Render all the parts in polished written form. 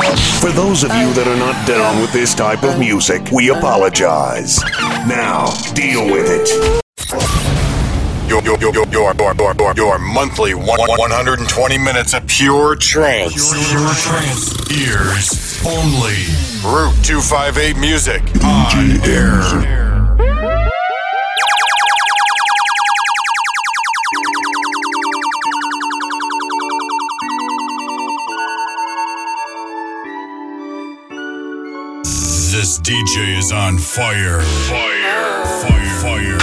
For those of you that are not down with this type of music, we apologize. Now, deal with it. Your monthly 120 minutes of pure trance. Pure trance. Ears only. Route 258 Music. On air. This DJ is on fire. Fire. Fire. Fire.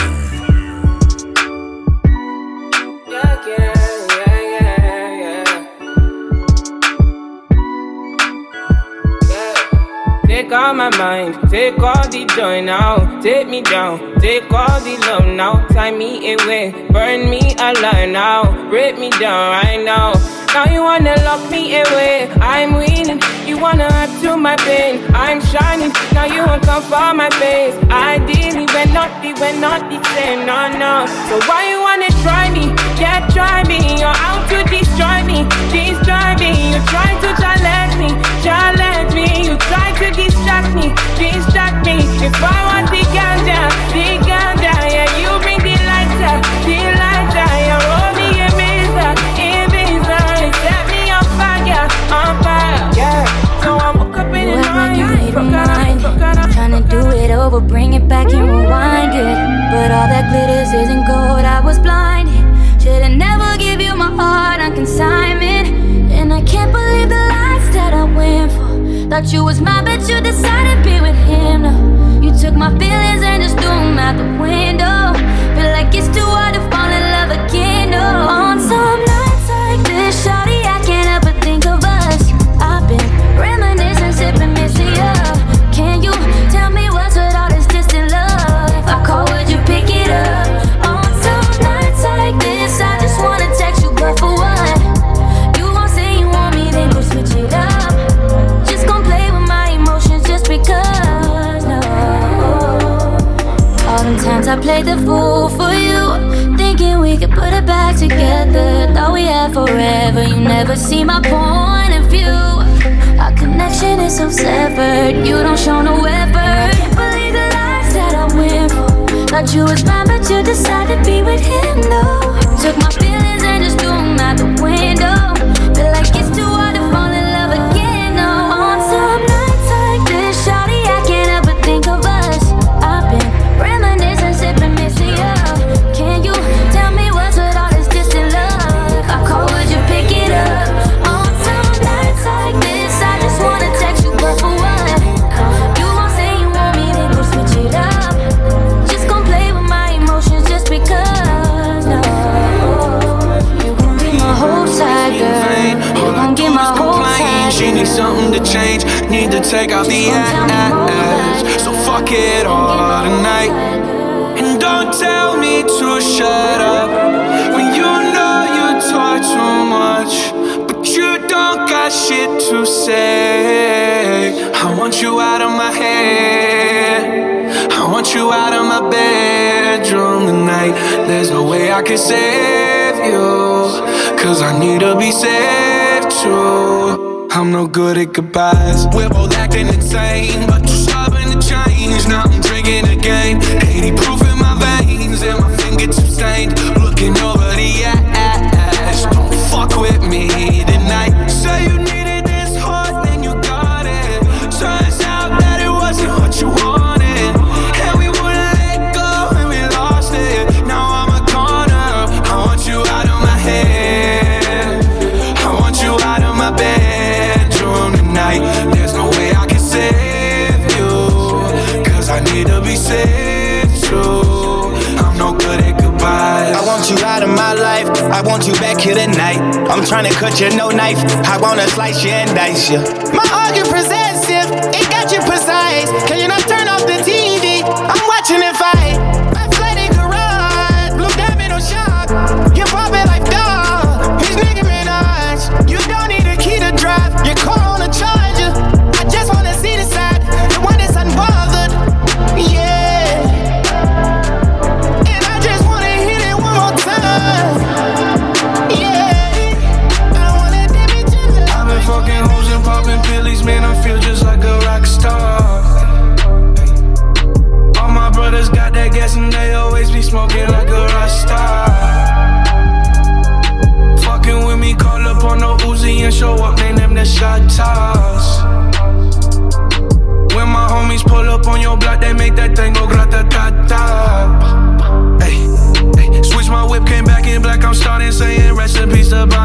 Take all my mind, take all the joy now. Take me down, take all the love now. Tie me away, burn me alive now. Break me down right now. Now you wanna lock me away, I'm winning. You wanna add to my pain, I'm shining. Now you won't come for my face. Ideally, we're not the same, no. So why you wanna try me? Yeah, try me. You're out to destroy me. You try to challenge me. You try to distract me. If I want the ganja, yeah, you bring the lighter, yeah, roll me a miser, set me on fire, yeah. So I woke up in the morning, trying to do it over, bring it back and rewind it. But all that glitters isn't gold, I was blinded. Should've never give you my heart on consignment. And I can't believe the lies that I went for. Thought you was mine, but you decided to be with him. No, you took my feelings and just threw them out the window. Feel like it's too hard to fall in love again. No, on some nights like this, shawty, I can't help but think of us. I've been reminiscing, sipping, missing you. Can you tell me what's with all this distant love? If I call, would you pick it up? On some nights like this, I just wanna text you, but for what? You won't say you want me, then go switch it up. Just gon' play with my emotions just because, no. All them times I played the fool for you, thinking we could put it back together. Thought we had forever, you never see my point of view. Our connection is so severed, you don't show no effort. Can't believe the lies that I went for. Thought you was mine, but you decided to be with him, no. Took my feelings and just threw them out the window. Feel like it's too hard to fall in love again, no. On some nights like this, shawty, I can't help but think of us. I've been reminiscing, sipping, missing you. Can you tell me what's with all this distant love? If I call, would you pick it up? On some nights like this, I just wanna text you, but for what? You won't say you want me, then go switch it up. Just gon' play with my emotions just because, no. You gon' be my whole side, girl. You gon' get my whole side. She needs something to change, need to take out the ass. So fuck it all tonight. And don't tell me to shut up when you know you talk too much, but you don't got shit to say. I want you out of my head, I want you out of my bedroom tonight. There's no way I can save you, cause I need to be saved too. I'm no good at goodbyes. We're both acting insane, but you're stubborn to change. Now I'm drinking again, 80 proof in my veins, and my fingertips stained. Looking over the ass. Don't fuck with me tonight. Say you needed this heart, then you got it. Turns out that it wasn't what you wanted, and we wouldn't let go, and we lost it. Now I'm a goner. I want you out of my head, I want you out of my bedroom tonight. There's no way I can save you, cause I need to be saved too. I'm no good at goodbyes. I want you out of my life, I want you back here tonight. I'm trying to cut you, no knife, I wanna slice you and dice you. My argument possessive, it got you precise. Can you not turn off the TV? I'm watching it fight. My flight in garage, blue diamond on shock. You pop it like dog, he's Nicki Minaj. You don't need a key to drive, your car on a charger. I just wanna see the side, the one that's unbothered. Yeah, and I just wanna hit it one more time. Yeah, I wanna dip it to the I've been fucking hoes and popping pillies, man,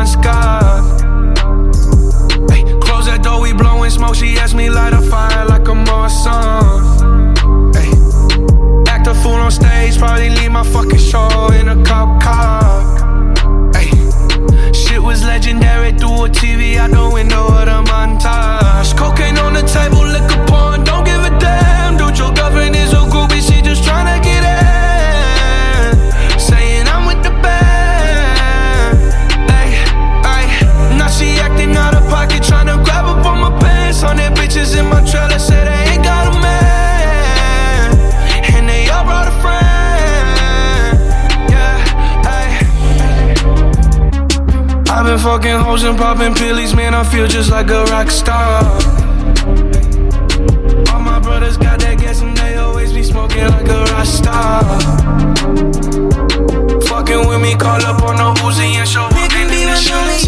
sky. Ay, close that door, we blowing smoke. She asked me light a fire like a Marsan. Ay, act a fool on stage, probably leave my fucking show in a cop car. Ay, shit was legendary through a TV out the window of the montage. Cocaine on the table, liquor porn, don't give a damn. Dude, your girlfriend is a groupie, she just tryna get in. Saying I'm with the band. Ay, ay, now she acting out of pocket, tryna grab up on my pants. 100 bitches in my trailer, say they ain't got a man, and they all brought a friend. Yeah, ay. I've been fucking hoes and popping pillies, man, I feel just like a rock star. All my brothers got that gas and they always be smoking like a rock star. Fucking with me, call up on the Uzi and show up in the shoes.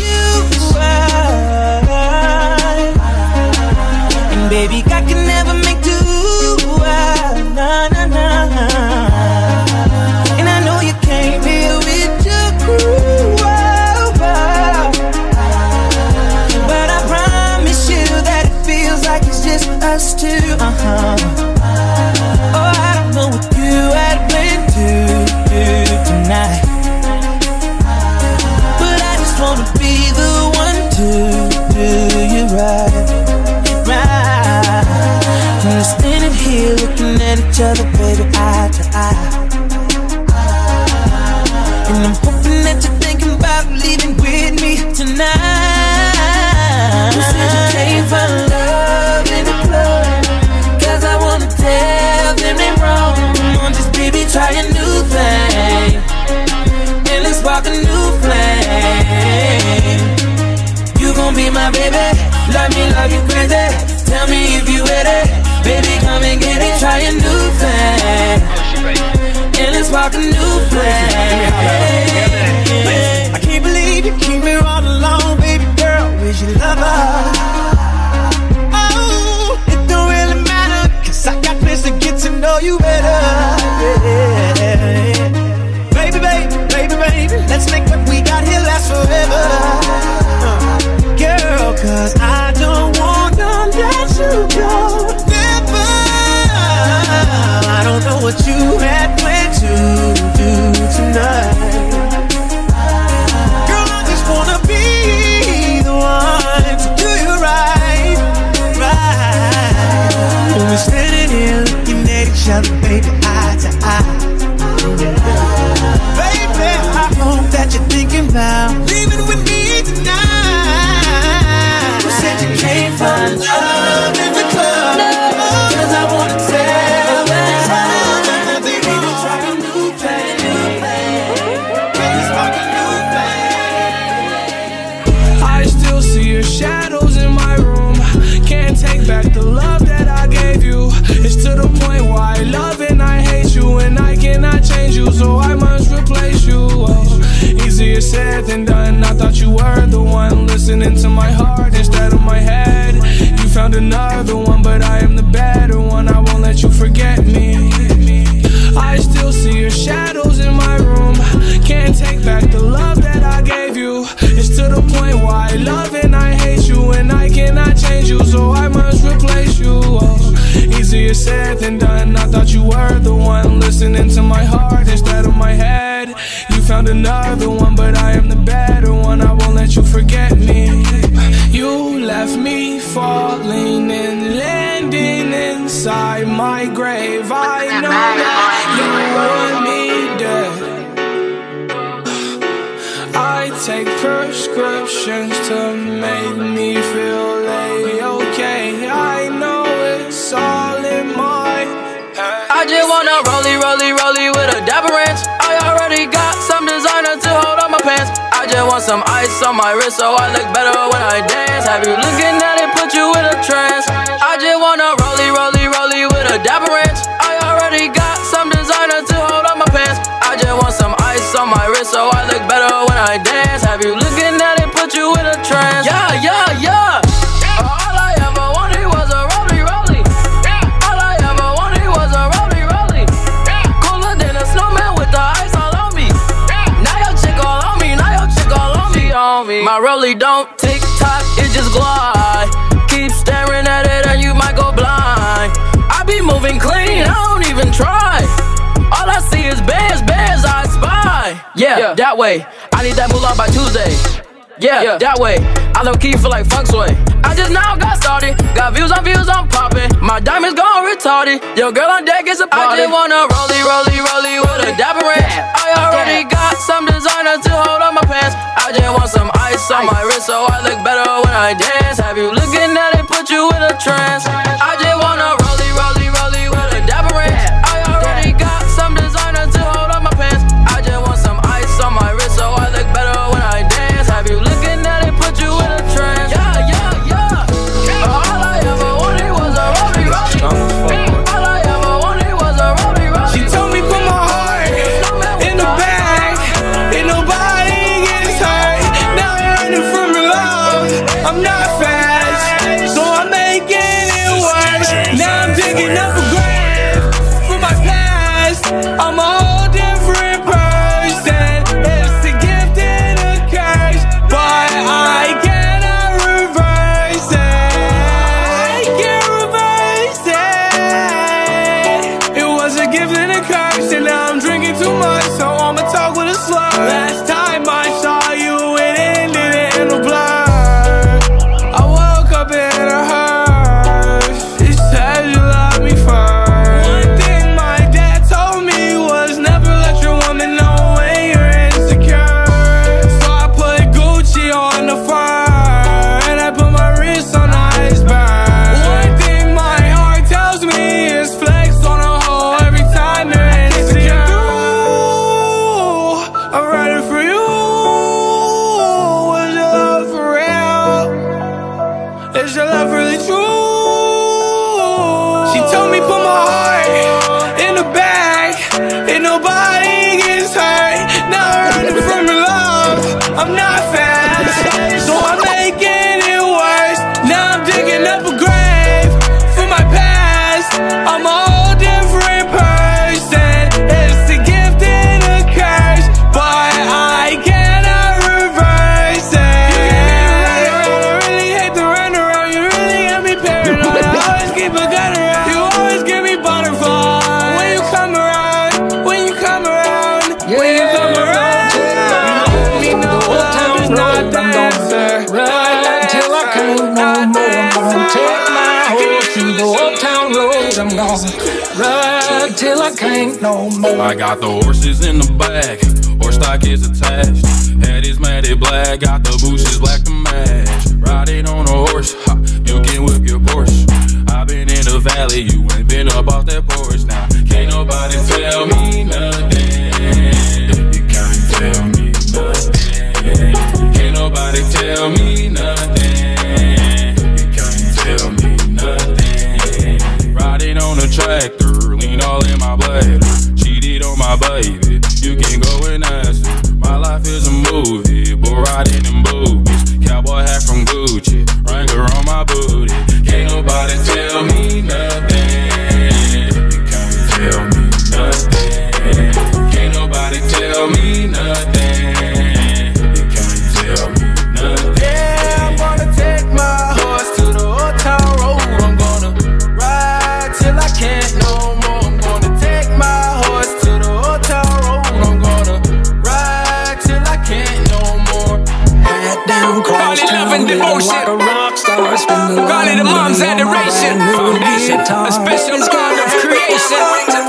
And baby, I can never make two. Nah, nah, nah. And I know you came here with your crew. But I promise you that it feels like it's just us two. Oh, I don't know what you had planned to do tonight, but I just wanna be the one to do you right, right. And we're standing here looking at each other, baby, eye to eye. And I'm hoping that you're thinking about leaving with me tonight. You said you came for love in the club, 'cause I wanna tell them they wrong. Just baby, try a new thing, and let's spark a new flame. You gon' be my baby, love me like you crazy. Tell me if you ready, baby, come and get it. Try a new thing, and let's spark a new flame. I can't believe you keep me all alone, baby girl. Where's your lover? Oh, it don't really matter, 'cause I got plans to get to know you better. Yeah. Baby, baby, baby, baby, let's make what we got here last forever. Girl, 'cause I don't wanna let you go. Never. I don't know what you had planned to do tonight. Girl, I just wanna be the one to do you right, right. When we're standing here looking at each other, baby, eye to eye. Baby, I hope that you're thinking about leaving with me tonight. You said you came for love in the club, 'cause I wanna tell them they need to try a new thing. Let's spark a new thing. I still see your shadows in my room. Can't take back the love that I gave you. It's to the point where I love and I hate you, and I cannot change you, so I must replace you. Oh, easier said than done. I thought you were the one listening to my heart instead of my head. You found another one, but I am the better one. I won't let you forget me. I still see your shadows in my room. Can't take back the love that I gave you. It's to the point where I love and I hate you, and I cannot change you, so I must replace you. Oh, easier said than done. I thought you were the one listening to my heart instead of my head. You found another one, but I am the better one. I won't let you forget me. You left me falling and landing inside my grave. I know that you want me dead. I take prescriptions to make me feel okay. I know it's all in my head. I just wanna rollie with a dapper ranch. I already got some designer to hold on my pants. I just want some ice on my wrist so I look better when I dance. Have you looking at it, put you in a trance? I just wanna rollie with a dapper ranch. I already got some designer to hold on my pants. I just want some ice on my wrist so I look better when I dance. Have you looking at it, put you in a trance? Yeah, yeah, yeah. All I ever wanted was a rollie. All I ever wanted was a rollie. Cooler than a snowman with the ice all on me. Now your chick all on me, on me. My rollie don't tick tock, it just glide. Keep staring at it and you might go blind. I be moving clean, I don't even try. All I see is bears, I spy. Yeah, that way. I need that moolah by Tuesday. Yeah, that way. I low key feel like funk sway. I just now got started. Got views on views, I'm popping. My diamonds gone retarded. Yo, girl on deck is a party. I just wanna rollie with a dapper ranch. I already got some designer to hold on my pants. I just want some ice on my wrist so I look better when I dance. Have you looking at it, put you in a trance. I just wanna rollie with a dapper ranch. I already got some designer to hold on my pants. I just want some ice on my wrist so I look better when I dance. Have you looking at it, put you in a trance. Yeah. All I ever wanted was a rollie. All I ever wanted was a rollie. She told me put my heart in the bag, and nobody gets hurt. Now I'm running from your love. I'm not fast, so I'm making it work. Now I'm digging up a grave for my past. I'm a whole different person. It's a gift and a curse, but I cannot reverse it. I can't reverse it. It was a gift and a curse, and now I'm drinking too much, so I'ma talk with a slur. Last time I saw you, it ended in a blur. I woke up in a hearse. It said you love me first. One thing my dad told me was never let your woman know when you're insecure. So I put Gucci on the fire, and I put my wrist on the iceberg. One thing my heart tells me is flex on a hoe every time they're insecure. I'm ready for you. Was your love for real? Is your love really true? She told me put my heart in the bag, and nobody gets hurt. Now I'm running from your love. I'm not fast, so I'm making it worse. Now I'm digging up a grave for my past. I'm a whole different person. It's a gift and a curse, but I cannot reverse it. I really hate to run around. You really got me paranoid. I always keep a gun around. You always give me butterflies when you come around. When you come around. When you come around. Me know love is not the answer. Ride till I can't no more. I'm gonna take my horse through the old town road. I'm gonna ride till I can't no more. I got the horses in the back, horse stock is attached. Head is matted black, got the bushes black to match. Riding on a horse, ha, you can whip your Porsche. I've been in the valley, you ain't been up off that porch. Now, can't nobody tell me nothing. You can't tell me nothing. Can't nobody tell me nothing. You can't tell me nothing. Riding on a tractor, lean all in my bladder. Cheated on my baby, you can go and ask her. My life is a movie, but riding in boobies. Cowboy hat from Gucci, Wrangler on my booty. Can't nobody tell me nothing. You can't tell me nothing. Can't nobody tell me nothing. You can't tell me nothing. Yeah, I'm gonna take my horse to the old town road. I'm gonna ride till I can't no more. I'm gonna take my horse to the old town road. I'm gonna ride till I can't no more. Head down, Call it love and devotion. like a rock star. Call it a mom's adoration. Foundation, a special God of creation.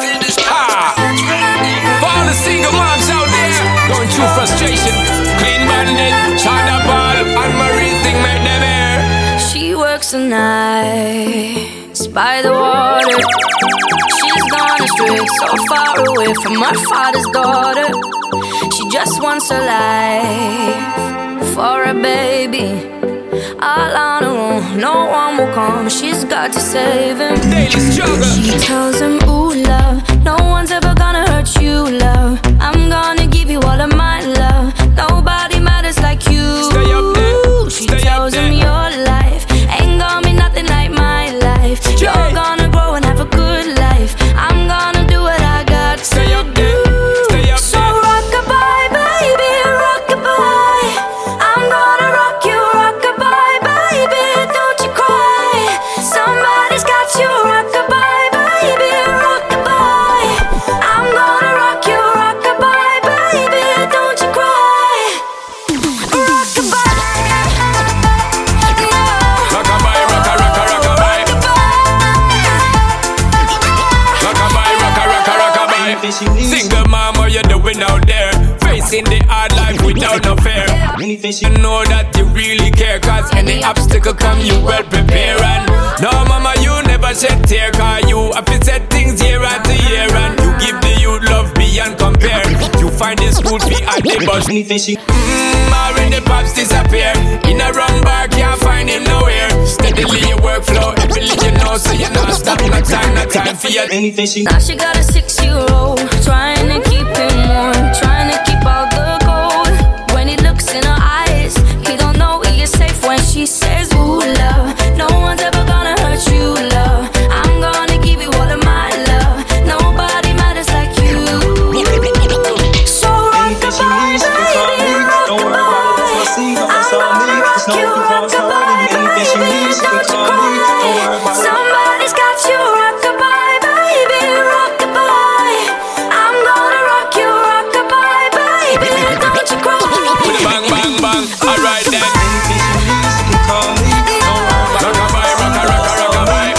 For all the single moms out there going through frustration, Clean Bandit, China Ball, and Marie thing made them air. She works the nights by the water. She's gone astray, so far away from her father's daughter. She just wants her life for a baby. All on her own, no one will come. She's got to save him. Daily struggle. She tells him, ooh, love, no one's ever gonna hurt you, love. I'm gonna give you all of my love. Nobody matters like you. Stay up there. She Stay tells up him there. your life ain't gonna be nothing like my life. You're gonna grow and have a good life. I'm gonna do what I got to Stay up there. Stay up so there. rock-a-bye, baby, rock-a-bye. I'm gonna rock you facing the hard life without no fear. You know that you really care, cause any obstacle come you well prepare. And no mama you never shed tear, cause you have to set things year after year. And you give the youth love beyond compare. You find the school fee at the bus. When the pops disappear, in a wrong bar can't find him nowhere. Steadily your workflow, everything you know, so you not stop, no time for you. Now she got a 6-year-old, trying to keep him warm, trying to keep all the gold. When he looks in her eyes, he don't know he is safe when she says, ooh, love, no one's ever gonna hurt you, love. I'm gonna give you all of my love. Nobody matters like you. So rock-a-bye, baby, rock-a-bye. Somebody's got you, rock-a-bye, baby, rock-a-bye. I'm gonna rock you, rock-a-bye, baby, don't you cry. Bang, bang, bang, alright then. Rock-a-bye, rock-a-rock-a-rock-a-bye.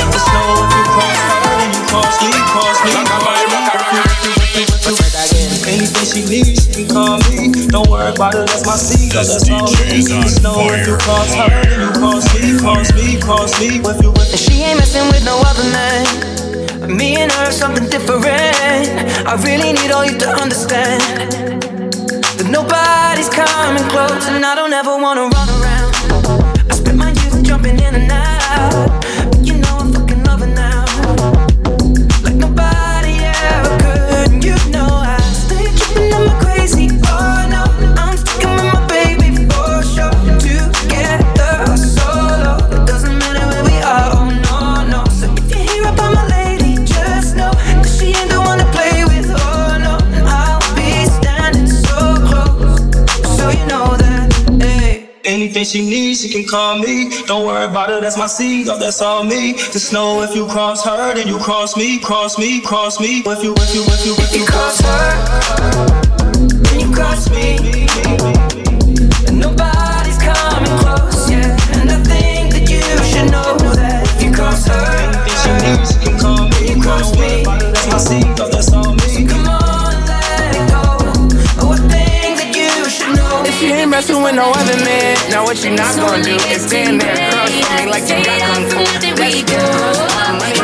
Anything she needs, she can call me. Don't worry about it, that's my seed. That's all me. Just know if you cross her, then you cross me. And she ain't messing with no other man. Me and her, something different. I really need all you to understand that nobody's coming close, and I don't ever wanna run around. I spent my youth jumping in and out, but you know I'm fucking loving now, like nobody ever could. And you know I stay tripping on my crazy. Oh no, I'm sticking with my baby for sure. Together or solo, it doesn't matter where we are. Oh no, no. So if you hear about my lady, just know that she ain't the one to play with. Oh no, and I'll be standing so close, so you know that. Hey. Anything she needs, she can call me. Don't worry about it, that's my seed. Oh, that's all me. Just know if you cross her, then you cross me. If you cross her, then you cross me. And nobody's coming close, yeah. And I think that you should know that if you cross her, anything she needs, she can call me. You cross me. That's my seed. Oh, that's all me. So come on, let it go. Oh, I think that you should know. If you ain't messing with no other man, now what you not gonna do is stand there across from me like you got kung fu. Let's go.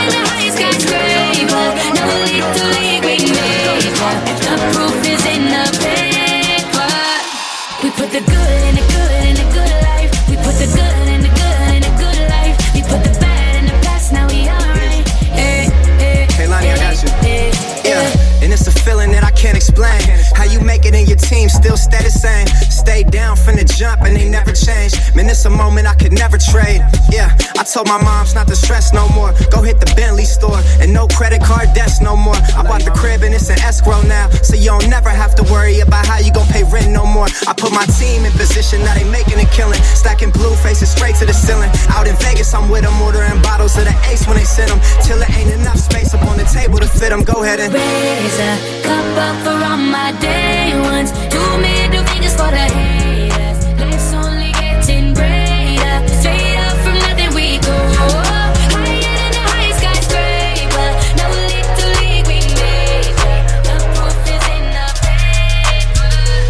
The proof is in the paper. We put the good in the good in the good life. We put the good in the good in the good life. We put the bad in the past, now we alright. Hey Lonnie, I got you. Yeah, and it's a feeling that I can't explain. How you make it in your team still stay the same. Stay down from the jump and they never change. Man, it's a moment I could never trade. Yeah, I told my moms not to stress no more. Go hit the Bentley store and no credit card debts no more. I bought the crib and it's an escrow now, so you don't never have to worry about how you gon' pay rent no more. I put my team in position, now they making a killing. Stacking blue faces straight to the ceiling. Out in Vegas, I'm with them, ordering bottles of the Ace when they send them. Till there ain't enough space up on the table to fit them. Go ahead and raise a cup up for all my day ones. 2 middle fingers for the haters. Life's only getting brighter. Straight up from nothing we go. Higher than the highest skyscraper. No little league we made. The proof is in the paper.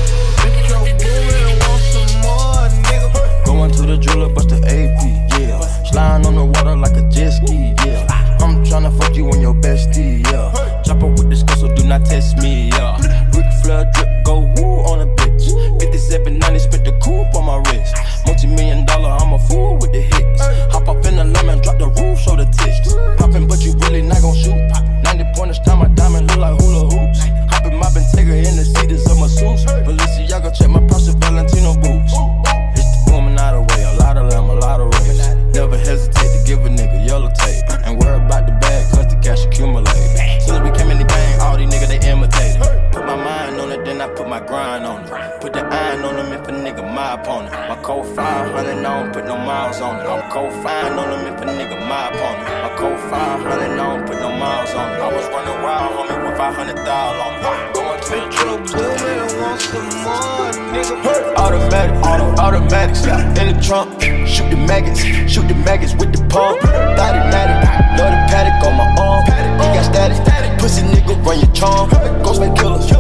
Going to the jeweler, bust the AP, yeah. Sliding on the water like a jet ski, yeah. I'm tryna fuck you and your bestie, yeah. Chop up with this girl, so do not test me, yeah. Ric Flair drip, go woo on a bitch. 5790, spent the coupe on my wrist. Multi-million-dollar, I'm a fool with the hits. Hop up in the lemon, drop the roof, show the tits. Poppin', but you really not gon' shoot. 90 pointers, time my diamond look like hula hoops. Hoppin', moppin', take her in the seats of my suits. Balenciaga, check my purse, Valentino boots. It's the booming out of way, a lot of them, a lot of race. Never hesitate to give a nigga yellow tape. And worry about the bag, cause the cash accumulate. Soon as we came in the game, all these niggas they imitated. Put my mind on it, then I put my grind on it. Put the iron on them if a nigga my opponent. My code 500, I don't put no miles on it. I'm code fine on them if a nigga my opponent. My code 500, I don't put no miles on it. I was running wild, homie, with 500,000 on it. Going to the truck, still man, want some more, nigga. Automatic, in the trunk. Shoot the maggots with the pump. 30-90, love the paddock on my arm. He got static, pussy nigga run your charm. Ghostface killer,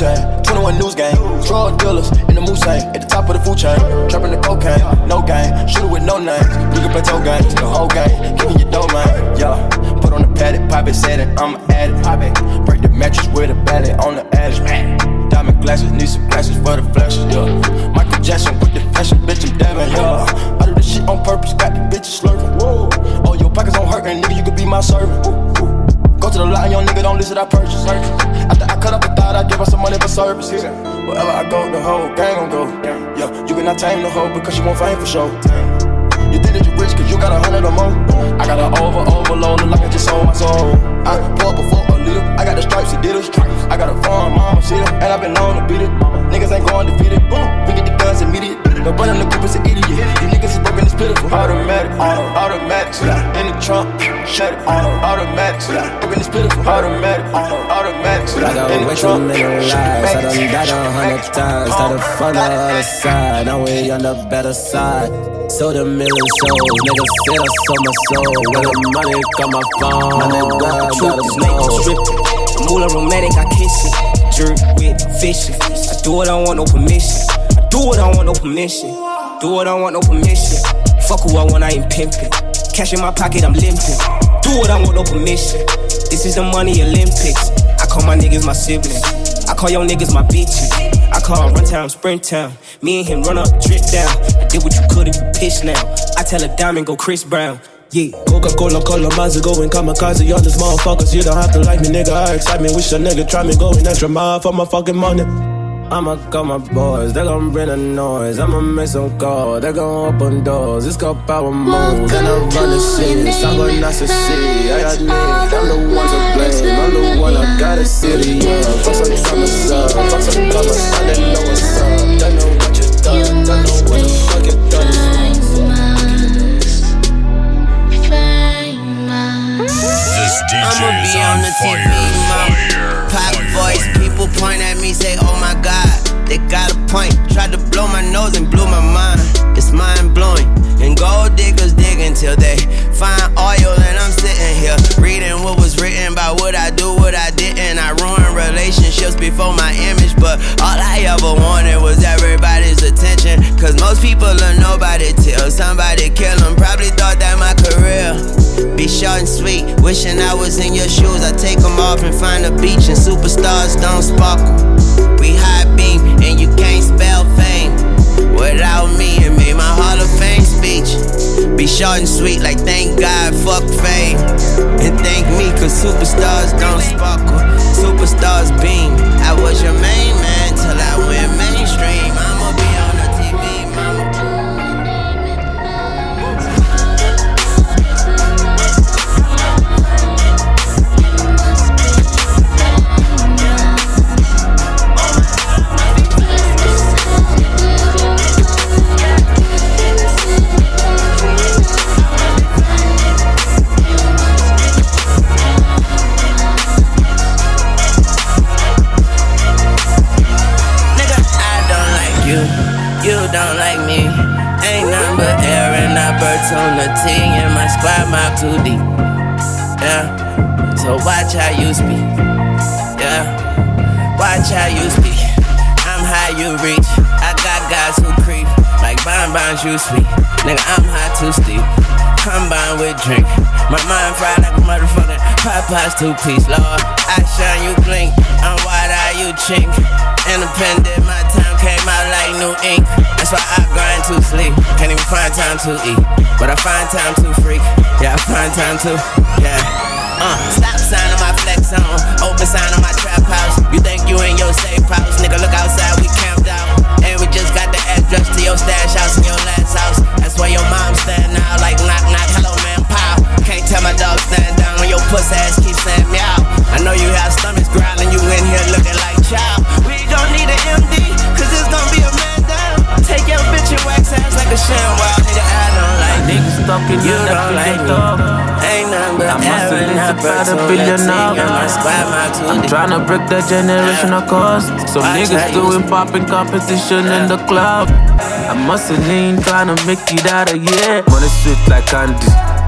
Wu-Tang, 21 News Gang. Drug dealers in the Moussain, at the top of the food chain. Trapping the cocaine, no game. Shooter with no name. You can play toe games, the whole game. Give me your dough, man. Yeah. Put on the paddock, pop it, set it, I'ma add it. Pop it. Break the mattress with a ballet on the edge. Diamond glasses, need some glasses for the flashes, yeah. Michael Jackson with the fashion, bitch, I'm Devin, yeah. I do this shit on purpose, got the bitches slurping. Whoa. Oh, your pockets don't hurt, and nigga, you could be my servant. Go to the line, young nigga, don't listen, I purchase. After I cut up the thought, I give her some money for service. Wherever I go, the whole gang gon' go. Yeah, you cannot tame the hoe because she won't fame for sure. You think that you rich cause you got 100 or more. I got an overload, look like I just sold my soul. I pour up before a little, I got the stripes, Adidas. I got a farm, mama, see it, and I been known to beat it. Niggas ain't going defeated, we get the guns immediate. No brother, the group is an idiot. These niggas is broken, it's pitiful. Automatic, automatic, in the trunk, shut it. Automatic, broken, it's pitiful. Automatic, I got way too many lies. I done died 100 times. Started from the other side. Now we on the better side. Sold a million shows. Niggas said I sold my soul. When the money come my phone. My nigga got a stripping. Moolah romantic, I kiss it. Jerk with fishing. I do it, I don't want no permission. Do it, I don't want no permission. Do it, I don't want no permission. Fuck who I want, I ain't pimping. Cash in my pocket, I'm limping. Do it, I don't want no permission. This is the money Olympics. I call my niggas my siblings. I call your niggas my bitches. I call Run Town, Sprint Town. Me and him run up, drip down. I did what you could if you pitch now. I tell a diamond, go Chris Brown. Yeah. Coca-Cola, Cola, Mazda, going kamikaze on these motherfuckers. You don't have to like me, nigga. I excite me. Wish a nigga try me, going extra mile for my fucking money. I'ma call my boys, they gon' bring the noise. I'ma make some calls, they gon' open doors. It's got power moves, and I run the shit. I'm going not to see, I got niggas, I'm the one to blame. I'm the one I gotta city, yeah. Fuck some commas up, fuck some commas, I didn't know what's up. Don't know what you done, don't know what the fuck you done. This DJ is on fire. Pop voice, people point at me, say, oh my God, they got a point. Tried to blow my nose and blew my mind. It's mind blowing. And gold diggers dig until they find oil. And I'm sitting here reading what was written about what I do, what I didn't. I ruined relationships before my image, but all I ever wanted was everybody's attention. Cause most people are nobody till somebody kill them. Probably thought that my career be short and sweet. Wishing I was in your shoes. I take them off and find a beach. And superstars don't sparkle. We high beam and you can't spell fame without me. And made my Hall of Fame speech be short and sweet, like thank God, fuck fame. And thank me, cause superstars don't sparkle. Superstars beam. I was your main man till I went mainstream. I'ma be on the TV, mama. You don't like me. Ain't nothing but air and I birds on the team. And my squad mouth too deep. Yeah. So watch how you speak. Yeah. Watch how you speak. I'm high, you reach. I got guys who creep like bonbons, you sweet. Nigga, I'm high too steep. Combine with drink. My mind fried like a motherfucking Popeye's two-piece. Lord, I shine, you blink. I'm wide-eyed, you chink. Independent, my time came out like new ink. That's why I grind to sleep. Can't even find time to eat, but I find time to freak. Yeah, I find time to, yeah. Stop sign on my flex on. Open sign on my trap house. You think you in your safe house? Nigga, look outside, we camped out. And we just got the address to your stash house in your last house. That's where your mom stand now, like knock, knock, hello man, pow. Can't tell my dog stand down when your pussy ass keep saying meow. I know you have stomachs growling, you in here looking like child. We don't need an MD, cause it's gonna be a man down. Take your bitch and wax ass like a sham. Wow, nigga, I don't like niggas talking, you don't like me. Ain't nothing but air and I burn so I'm tryna break that generational cost. Some niggas doing popping competition in the club. I'm hustling, tryna make it out of here. Money sweet like candy.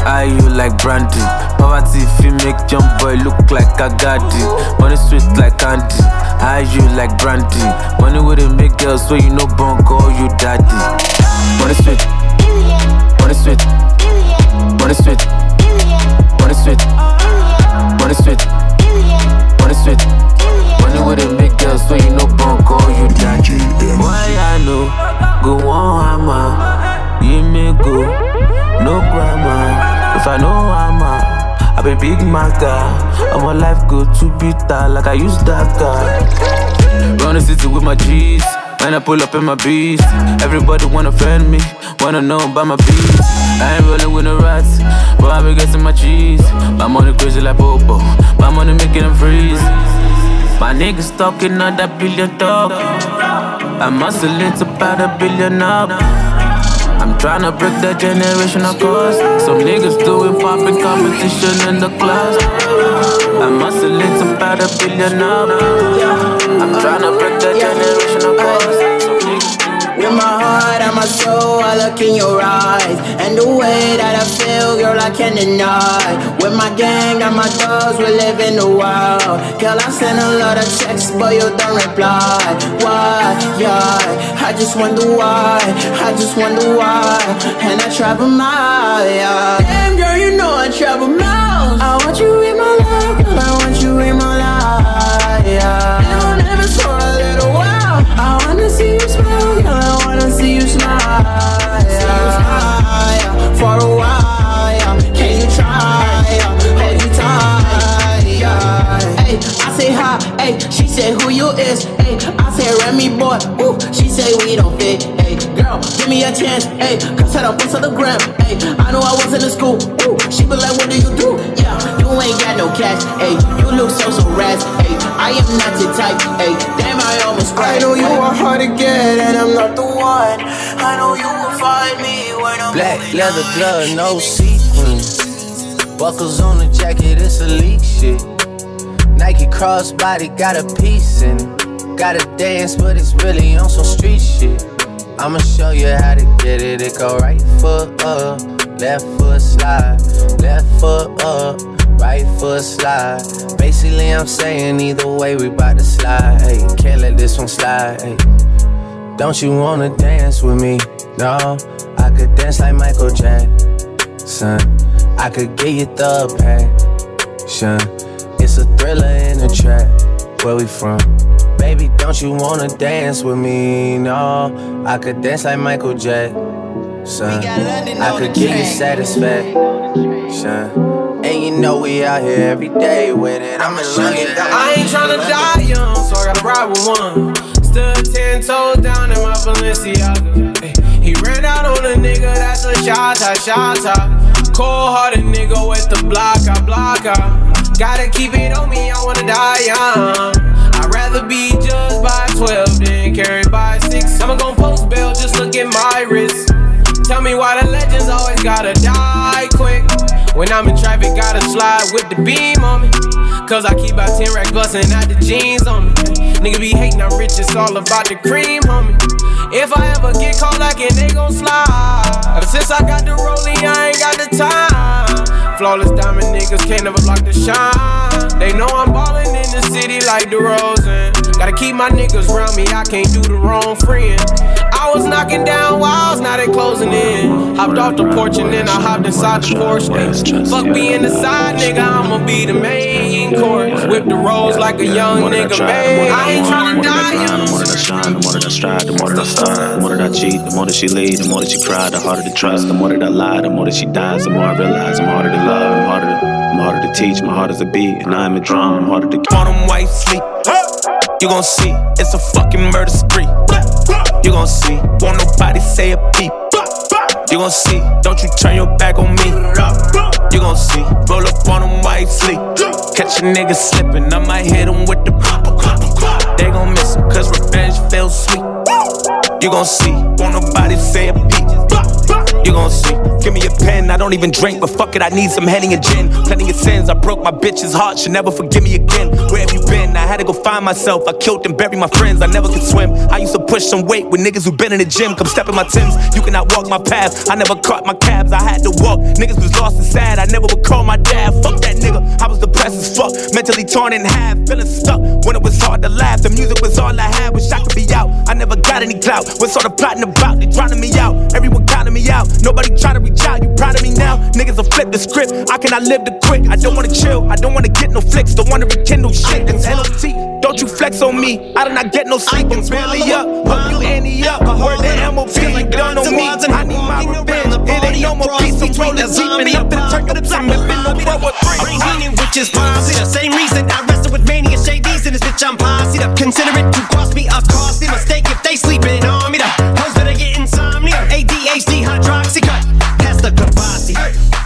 Are you like brandy? Poverty if you make young boy look like a gaddy. Money sweet like candy. Are you like brandy? Money with it make girls so you know bunk call you daddy. Money sweet. Money sweet. Money sweet. Money sweet. Money sweet. Money sweet. Money with it make girls so you know bunk call you daddy. Why I know? Go on hammer. You may go. No grammar. If I know I be big master. I'm a life go to bitter like I used that guy. Run the city with my G's. When I pull up in my beast, everybody wanna friend me, wanna know about my beats. I ain't rolling with no rats, but I be getting my cheese. My money crazy like Bobo, my money making them freeze. My niggas talking on that billion talk. I'm hustling to about $1 billion up. I'm tryna break that generational curse. Some niggas doing poppin' competition in the clubs. I'm hustling to about $1 billion up. I'm tryna break that generational curse. Some niggas with my heart and my soul, I look in your eyes. And the way that I feel, girl, I can't deny. With my gang and my dogs, we live in the wild. Girl, I send a lot of texts, but you don't reply. Why? Yeah, I just wonder why. I just wonder why. And I travel miles, yeah. Damn, girl, you know I travel miles. I want you in my life, girl, I want you in my life, yeah. And I'll never for a little while. I wanna see you smile, girl, I wanna see you smile, yeah. For a while, yeah. Can you try, yeah. Hold you tight, yeah. Hey, I say hi, hey, she say who you is, hey. I say Remy boy, ooh, she say we don't fit, hey. Girl, give me a chance, hey. Cause I don't post on the gram, hey. I know I wasn't in school, ooh. She be like, what do you do? Yeah, you ain't got no cash, hey. You look so ras, hey. I am not your type, hey. Damn, I almost cried. I know you are hard to get, and I'm not the one. I know you will find me when I'm black leather glove, no sequins. Buckles on the jacket, it's elite shit. Nike crossbody got a piece in it. Gotta dance, but it's really on some street shit. I'ma show you how to get it. It go right foot up, left foot slide, left foot up, right foot slide. Basically, I'm saying either way we bout to slide. Hey, can't let this one slide. Hey, don't you wanna dance with me? No, I could dance like Michael Jackson. I could get you the passion. It's a thriller in the trap. Where we from? Baby, don't you wanna dance with me? No, I could dance like Michael Jackson. I could give you satisfaction. And you know we out here every day with it. I'm in London. I ain't tryna die young, so I gotta ride with one. Stood 10 toes down in my Balenciaga. Ay, he ran out on a nigga, that's a shot. Cold-hearted nigga with the block out. Gotta keep it on me, I wanna die young. I'd rather be judged by 12 than carried by 6. I'ma gon' post bail, just look at my wrist. Tell me why the legends always gotta die quick. When I'm in traffic, gotta slide with the beam on me. Cause I keep about 10 racks bustin' out the jeans on me. Nigga be hatin', I'm rich, it's all about the cream, homie. If I ever get caught like it, they gon' slide. Ever since I got the rollie, I ain't got the time. Flawless diamond niggas can't never block the shine. They know I'm ballin' in the city like DeRozan. Gotta keep my niggas around me, I can't do the wrong friend. I was knocking down walls, now they closing in. Hopped off the porch and then I hopped inside the Porsche. Fuck being the side nigga, I'ma be the main course. Whip the rolls like a young nigga, man. I ain't tryna die young. The more that I shine, the more that I strive, the more that I start. The more that I cheat, the more that she lead, the more that she cry, the harder to trust. The more that I lie, the more that she dies, the more I realize I'm harder to love, I'm harder to teach, my heart is a beat, and I'm a drum, I'm harder to keep. Bottom white sleep, you gon' see, it's a fucking murder spree. You gon' see, won't nobody say a peep. You gon' see, don't you turn your back on me. You gon' see, roll up on them white sleep. Catch a nigga slipping, I might hit him with the pop. They gon' miss him, cause revenge feels sweet. You gon' see, won't nobody say a peep. You gon' see. Give me a pen, I don't even drink, but fuck it, I need some Henny and gin. Plenty of sins, I broke my bitch's heart, she'll never forgive me again. Where have you been? I had to go find myself. I killed and buried my friends, I never could swim. I used to push some weight with niggas who been in the gym. Come step in my Timbs, you cannot walk my path. I never caught my cabs, I had to walk. Niggas was lost and sad, I never would call my dad. Fuck that nigga, I was depressed as fuck. Mentally torn in half, feeling stuck. When it was hard to laugh, the music was all I had. Wish I could be out, I never got any clout. What's all the plotting about? They drowning me out, everyone counting me out. Nobody trying to reach out, you proud of me now? Niggas will flip the script, I cannot live to quit. I don't wanna chill, I don't wanna get no flicks. Don't wanna rekindle shit, that's LOT. Don't you flex on me, I do not get no sleep. I'm barely up, hook you Annie up. Word to MOP, you don't know me. I need my revenge, it ain't no more peace. I'm rolling deep and up and turn up some living no World War III. Meaning which is positive. Same reason I wrestle with mania shadies in this bitch. I'm posse up. Consider it to cost me a costly mistake if they sleeping on me. The hoes better get insomnia. ADHD hydroxy cut. Pass the capacity.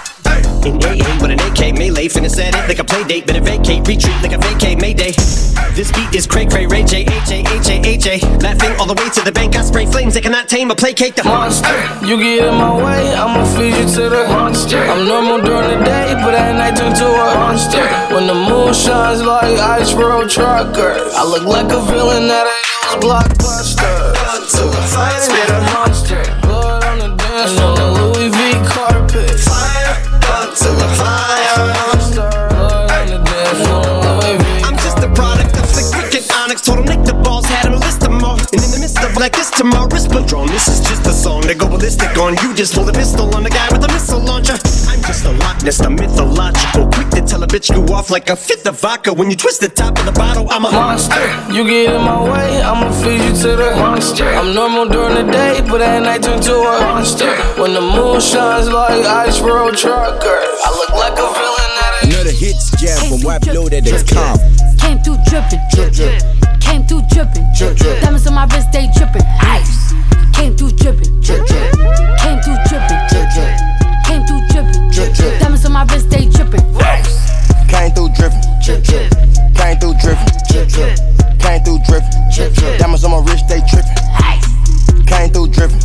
In AA with an AK melee, finna set it like a play date. Better vacate, retreat like a vacate Mayday. This beat is cray cray, Ray J, H-A-H-A-H-A. Laughing all the way to the bank, I spray flames that cannot tame or placate the monster. You get in my way, I'ma feed you to the monster. I'm normal during the day, but at night turn to a monster. When the moon shines like ice road truckers, I look like a villain that I use blockbusters. Spit a monster, blood on the dance floor, on the Louis V carpet. Fire, to the fire, monster, blood on the dance floor, Louis V. I'm just a product of the cricket onyx. Told him nick the balls, had him list them all. And in the midst of like this tomorrow, wrist drawn. This is just a song to go ballistic on. You just hold a pistol on the guy with a missile launcher. I'm just a Loch Ness, the mythological. Quick to tell a bitch you off like a fifth of vodka. When you twist the top of the bottle, I'm a monster. You get in my way, I'ma feed you to the monster. I'm normal during the day, but at night turn to a monster. When the moon shines like ice road truckers, I look like a villain that I Another hits jam from whiteloaded.com. Came through drippin', came through drippin', diamonds on my wrist, they drippin', ice. Came through drippin', came through drippin', came through drippin', diamonds on my wrist, they drippin', ice. Came through drippin', came through drippin', came through drippin', diamonds on my wrist, they trippin', ice. Came through drippin',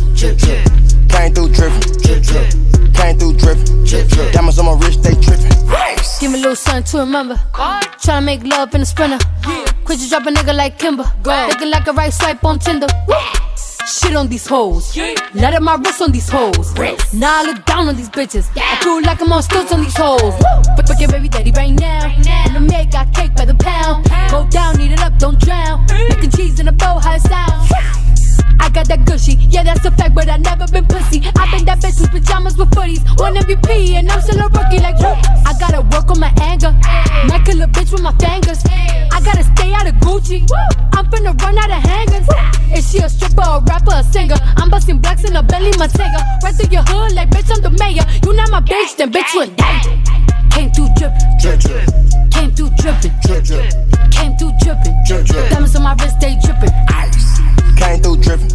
came through drippin', came through drippin', diamonds on my wrist, they trippin'. Give me a little something to remember. Tryna make love in the sprinter. Quit you drop a nigga like Kimber. Looking like a right swipe on Tinder. Shit on these hoes. Let up my wrist on these hoes. Now I look down on these bitches. I feel like I'm on stilts on these hoes. But your baby daddy right now. And the maid got cake by the pound. Go down, eat it up, don't drown. Making cheese in a bow, how it sound. I got that gushy, yeah that's a fact, but I never been pussy. I been that bitch with pajamas with footies, one MVP and I'm still a rookie like whoop. I gotta work on my anger, might kill a bitch with my fingers. I gotta stay out of Gucci, I'm finna run out of hangers. Is she a stripper, a rapper, a singer? I'm busting blacks in a Bentley Montega. Right through your hood like bitch I'm the mayor. You not my bitch, then bitch you a danger. Came through drippin', came through drippin', came through drippin', diamonds on my wrist they drippin', ice. Came through drippin',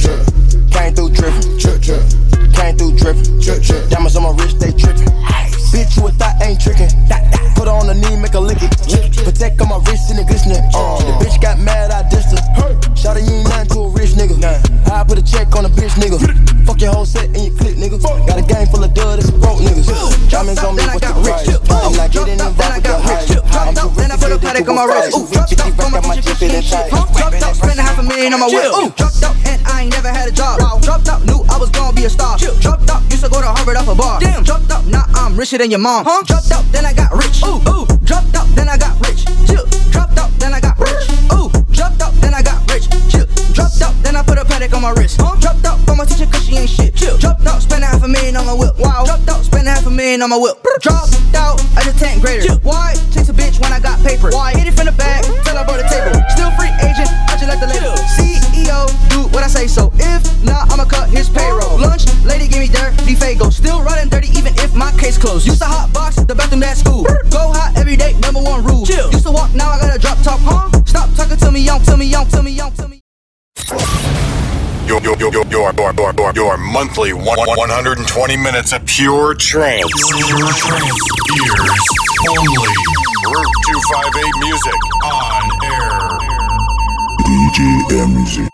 came through drippin', came through drippin', diamonds on my wrist, they trippin'. Bitch, you a thought ain't trickin'. Put her on the knee, make her lick it. Protect on my wrist and it glistening. The bitch got mad, I dissed her. Shawty, you ain't nothing to a rich nigga. I put a check on a bitch nigga. Fuck your whole set and your clip nigga. Got a game full of dud, it's broke niggas. Diamonds on me, what's the price? I'm not getting involved with the hype. I'm too rich to get into a fight. 50 rack on my Jeep in tight. Dropped out, spent $500,000 on my whip. Dropped out and I ain't never had a job. Dropped out, knew I was gonna be a star. Dropped out, used to go to Harvard off a bar. Damn, dropped out, now I'm richer than your mom. Dropped out, then I got rich. Ooh, dropped out, then I got rich. Chill. Dropped out, then I got rich. Ooh, dropped out, then I got rich. Chill. Dropped out, then I put a Patek on my wrist. Dropped out for my teacher cause she ain't shit. Chill. Dropped out, spent $500,000 on my whip. Wow. Dropped out, spent $500,000 on my whip. Dropped out, I just 10th grader. Chill. Why? Chase a bitch when I got paper. Why? Hit it from the back till I brought the table. Still free agent, I just like the label. CEO, do what I say so. If not, I'ma cut his payroll. Lunch, lady give me dirty Fago. Still running dirty even if my case closed. Used to hot box the bathroom at school. Go hot every day, #1 rule. Chill. Used to walk, now I gotta drop top, Stop talking to me, young, tell me, young, tell me, young, tell me. Your monthly 120 minutes of pure trance. Pure trance ears only. Route 258 music on air. DJ Music.